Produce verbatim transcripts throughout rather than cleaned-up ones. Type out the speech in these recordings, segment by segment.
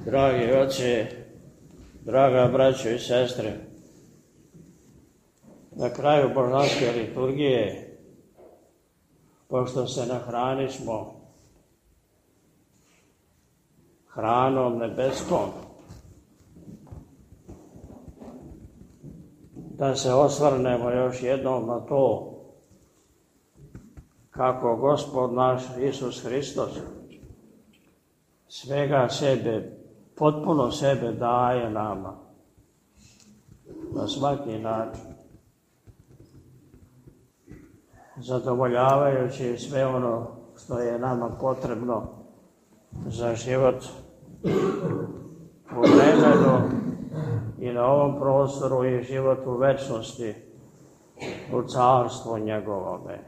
Dragi oče, draga braćo i sestre, na kraju božanske liturgije, pošto se nahranismo hranom nebeskom, da se osvrnemo još jednom na to kako Gospod naš Isus Hristos svega sebe, potpuno sebe daje nama na svaki način, zadovoljavajući sve ono što je nama potrebno za život u vremenu i na ovom prostoru i život u večnosti, u carstvu njegovome.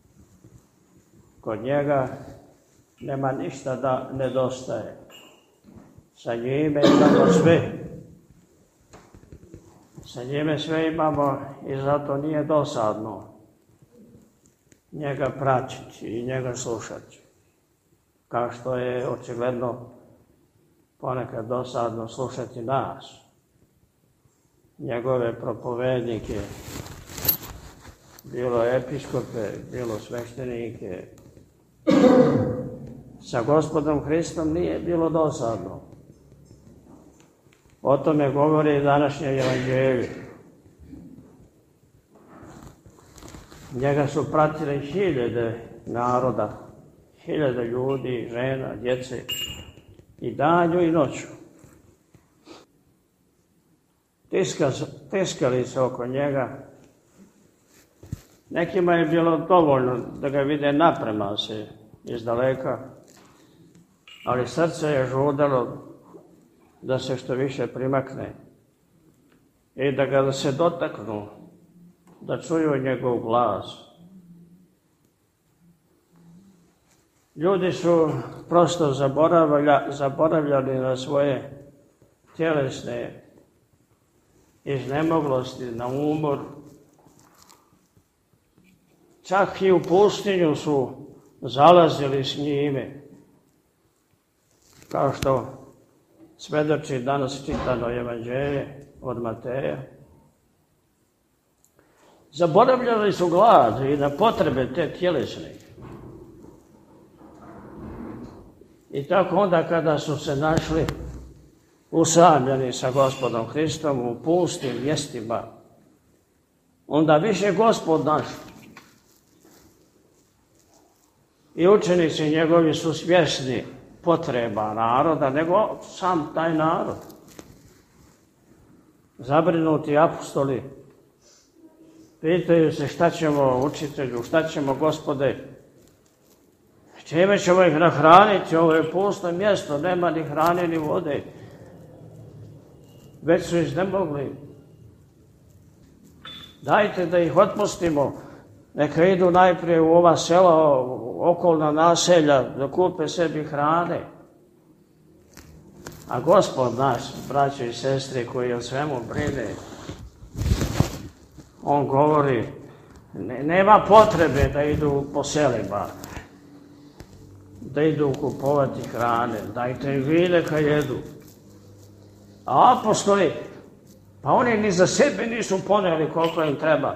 Kod njega nema ništa da nedostaje. Sa njime imamo sve. Sa njime sve imamo i zato nije dosadno njega pratiti i njega slušati. Kao što je očigledno ponekad dosadno slušati nas, njegove propovednike, bilo episkope, bilo sveštenike. Sa Gospodom Hristom nije bilo dosadno. O tome govori današnje evanđelje. Njega su pratili hiljade naroda, hiljade ljudi, žena, djece, i danju i noću. Tiska, tiskali se oko njega. Nekima je bilo dovoljno da ga vide naprema se iz daleka, ali srce je žudalo da se što više primakne i da ga se dotaknu, da čuju njegov glas. Ljudi su prosto zaboravlja, zaboravljali na svoje tjelesne iznemoglosti, na umor. Čak i u pustinju su zalazili s njime, kao što svedoči danas čitano evanđelje od Mateja. Zaboravljali su glad i na potrebe te tjelesne. I tako onda kada su se našli usamljeni sa Gospodom Hristom u pustim mjestima, onda više Gospod naš i učenici njegovi su svjesni potreba naroda, nego sam taj narod. Zabrinuti apostoli pitaju se šta ćemo učitelju, šta ćemo Gospode, čime ćemo ih nahraniti, ovo je pusto mjesto, nema ni hrane ni vode. Već su iznemogli. Dajte da ih otpustimo, neka idu najprije u ova sela, okolna naselja, da kupe sebi hrane. A Gospod naš, braćo i sestre, koji o svemu brine, on govori, ne, nema potrebe da idu po selima, da idu kupovati hrane, dajte im vi neka jedu. A apostoli, pa oni ni za sebe nisu poneli koliko im treba.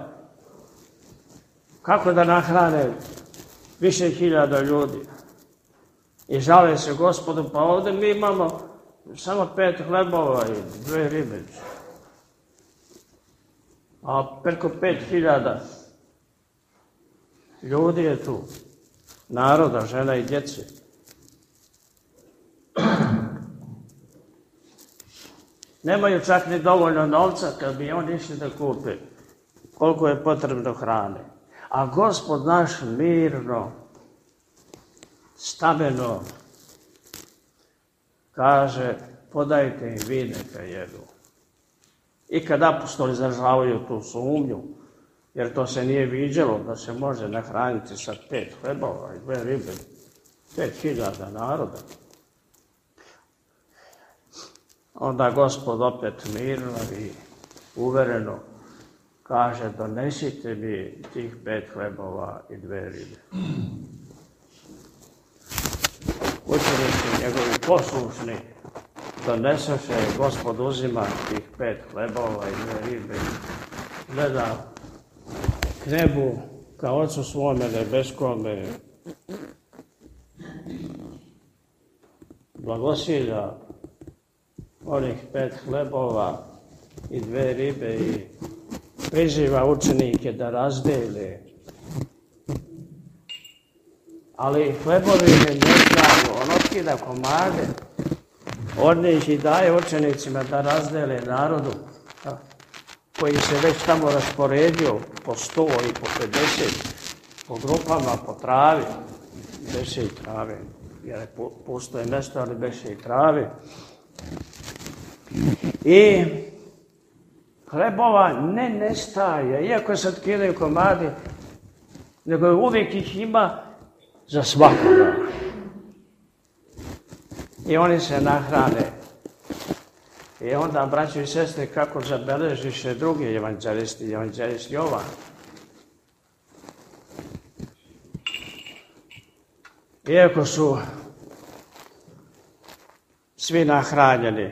Kako da nahrane više hiljada ljudi? I žale se Gospodu, pa ovdje mi imamo samo pet hlebova i dve ribe. A preko pet hiljada ljudi je tu, naroda, žena i djece. Nemaju čak ni dovoljno novca kad bi oni išli da kupe koliko je potrebno hrane. A Gospod naš mirno, stameno kaže, podajte im vi neka jedu. I kad apostoli izražavaju tu sumnju, jer to se nije viđalo da se može nahraniti sa pet hlebova i dve ribe, pet hiljada naroda, onda Gospod opet mirno i uvereno kaže, donesite mi tih pet hlebova i dve ribe. Učenici njegovi poslušni donesoše, Gospod uzima tih pet hlebova i dve ribe, gleda k nebu, ka Ocu svome nebeskome, blagosilja onih pet hlebova i dve ribe i priziva učenike da razdele. Ali hlebovi ne znaju, on otkida komade, od njih i daje učenicima da razdele narodu, koji se već tamo rasporedio po sto i po pedeset, po grupama, po travi, beše i trave, jer pusto mjesto, ali beše i trave. I hlebova ne nestaje, iako se otkidaju komadi, nego uvijek ih ima za svakoga. I oni se nahrane. I onda, braćo i sestre, kako zabeležiše drugi evanđelisti, evanđelist Jovan. Iako su svi nahranjeni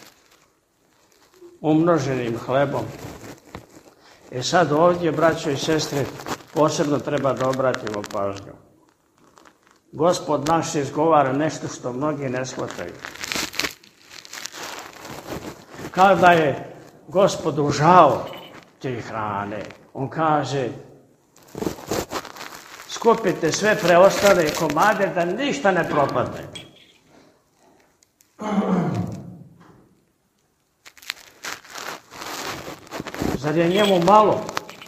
umnoženim hlebom. E sad ovdje, braćo i sestre, posebno treba da obratimo pažnju. Gospod naš izgovara nešto što mnogi ne shvataju. Kada je Gospodu žao te hrane, on kaže: skupite sve preostale komade da ništa ne propadne. Zar je njemu malo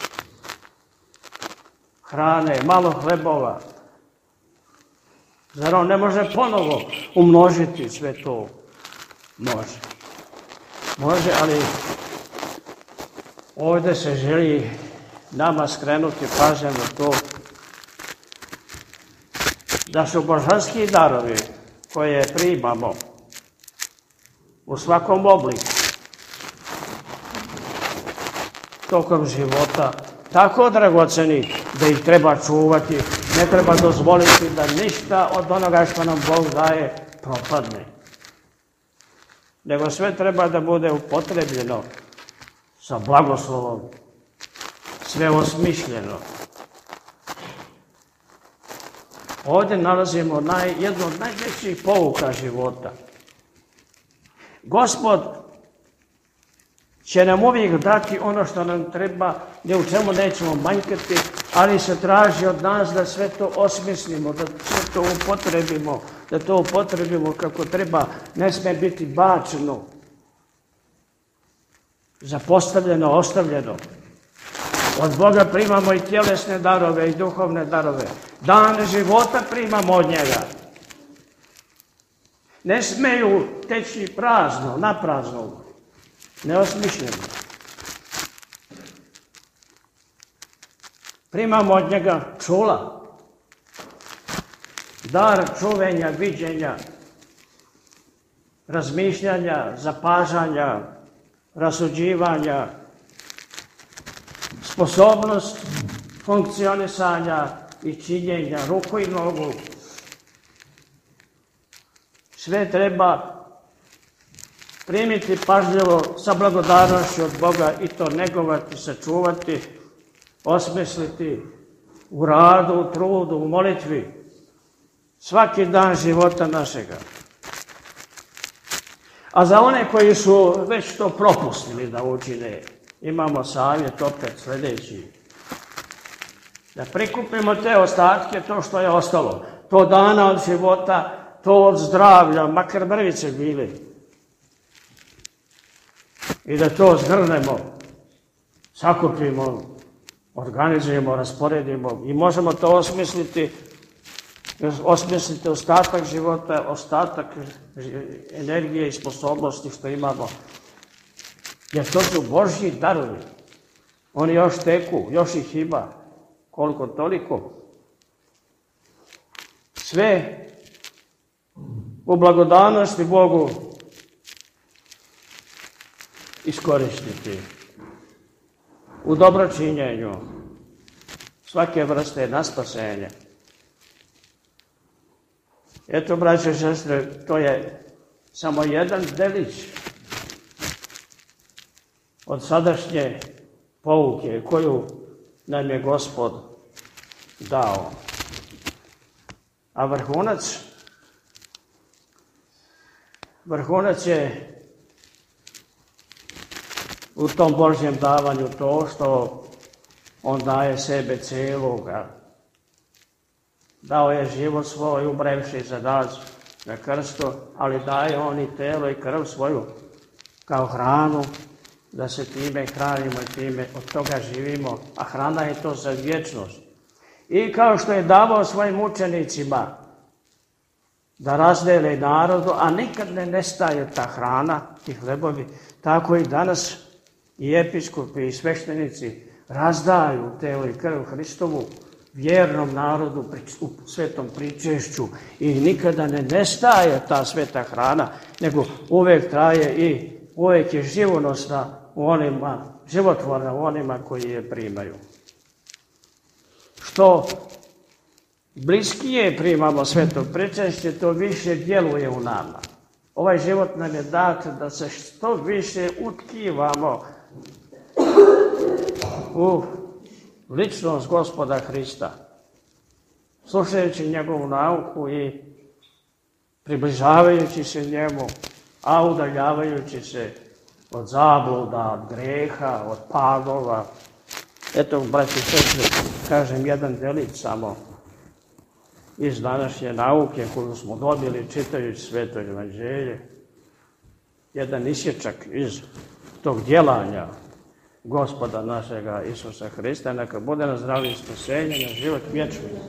hrane, malo hlebova? Zar on ne može ponovo umnožiti sve to? Može. Može, ali ovdje se želi nama skrenuti pažnju na to da su božanski darovi koje primamo u svakom obliku tokom života tako dragoceni da ih treba čuvati, ne treba dozvoliti da ništa od onoga što nam Bog daje propadne. Nego sve treba da bude upotrebljeno sa blagoslovom, sve osmišljeno. Ovdje nalazimo naj, jednu od najvećih pouka života. Gospod će nam uvijek dati ono što nam treba, gdje u čemu nećemo manjkati, ali se traži od nas da sve to osmislimo, da sve to upotrebimo, da to upotrebimo kako treba, ne smije biti bačeno, zapostavljeno, ostavljeno. Od Boga primamo i tjelesne darove i duhovne darove. Dane života primamo od njega. Ne smeju teći prazno, na prazno, neosmišljeno. Primamo od njega čula, dar čuvenja, viđenja, razmišljanja, zapažanja, rasuđivanja, sposobnost funkcionisanja i činjenja, ruku i nogu. Sve treba primiti pažljivo sa blagodarnošću od Boga i to negovati, sačuvati, osmisliti u radu, u trudu, u molitvi, svaki dan života našega. A za one koji su već to propustili da učine, imamo savjet opet sljedeći. Da prikupimo te ostatke, to što je ostalo, to dana od života, to od zdravlja, makar mrvice bili. I da to zgrnemo, sakupimo, organizujemo, rasporedimo i možemo to osmisliti, osmisliti ostatak života, ostatak energije i sposobnosti što imamo. Jer to su Božji darovi. Oni još teku, još ih ima, koliko toliko. Sve u blagodanosti Bogu iskoristiti. U dobročinjenju svake vrste na spasenje. Eto, braće i sestre, to je samo jedan delić od sadašnje pouke koju nam je Gospod dao. A vrhunac, vrhunac je u tom Božjem davanju to što on daje sebe cijeloga. Dao je život svoj umrevši za nas na krstu, ali daje on i telo i krv svoju kao hranu, da se time hranimo i time od toga živimo, a hrana je to za vječnost. I kao što je davao svojim učenicima da razdele narodu, a nikad ne nestaje ta hrana, ti hlebovi, tako i danas i episkopi i sveštenici razdaju telo i krv Hristovu vjernom narodu u svetom pričešću i nikada ne nestaje ta sveta hrana, nego uvijek traje i uvijek je živonosna u onima, životvorna u onima koji je primaju. Što bliskije primamo sveto pričešće, to više djeluje u nama. Ovaj život nam je dat da se što više utkivamo u ličnost Gospoda Hrista, slušajući njegovu nauku i približavajući se njemu, a udaljavajući se od zabluda, od greha, od padova. Eto, braći i sestre, kažem jedan delić samo iz današnje nauke koju smo dobili čitajući Sveto evanđelje, jedan isječak iz tog djelanja Gospoda našega Isusa Hrista, neka bude na zdravlje i spasenje, na život vječni.